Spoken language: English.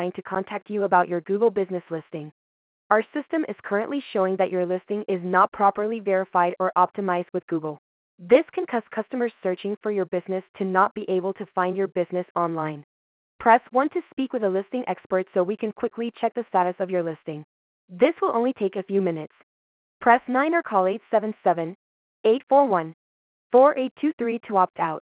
trying to contact you about your Google business listing. Our system is currently showing that your listing is not properly verified or optimized with Google. This can cause customers searching for your business to not be able to find your business online. Press 1 to speak with a listing expert so we can quickly check the status of your listing. This will only take a few minutes. Press 9 or call 877-841-4823 to opt out.